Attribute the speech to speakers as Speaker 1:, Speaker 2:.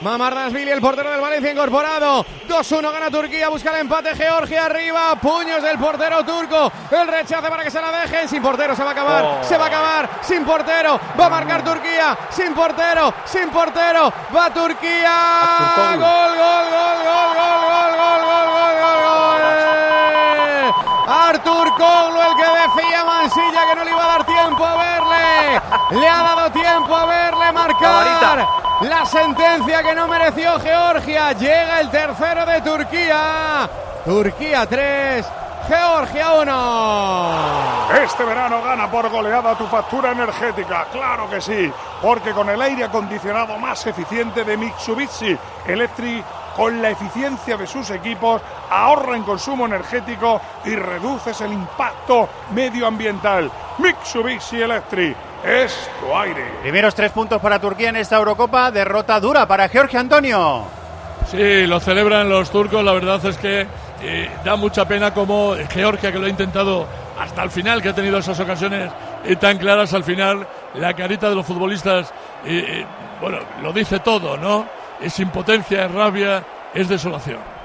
Speaker 1: Mamardashvili, el portero del Valencia incorporado. 2-1 gana Turquía, busca el empate Georgia arriba. Puños del portero turco. El rechace para que se la dejen. Sin portero se va a acabar. Se va a acabar. Sin portero. Va a marcar Turquía. Sin portero. Sin portero. Va Turquía. Gol, gol, gol, gol, gol, gol, gol, gol, gol, gol. Artur Koglu, el que decía Mansilla que no le iba a dar tiempo a verle. Le ha dado tiempo a verle marcar. La sentencia que no mereció Georgia. Llega el tercero de Turquía. Turquía 3, Georgia 1.
Speaker 2: Este verano gana por goleada tu factura energética. Claro que sí, porque con el aire acondicionado más eficiente de Mitsubishi Electric, con la eficiencia de sus equipos, ahorra en consumo energético y reduces el impacto medioambiental. Mitsubishi Electric es tu aire.
Speaker 3: Primeros 3 puntos para Turquía en esta Eurocopa. Derrota dura para Georgia, Antonio.
Speaker 4: Sí, lo celebran los turcos. La verdad es que da mucha pena como Georgia, que lo ha intentado hasta el final, que ha tenido esas ocasiones tan claras, al final la carita de los futbolistas, bueno, lo dice todo, ¿no? Es impotencia, es rabia, es desolación.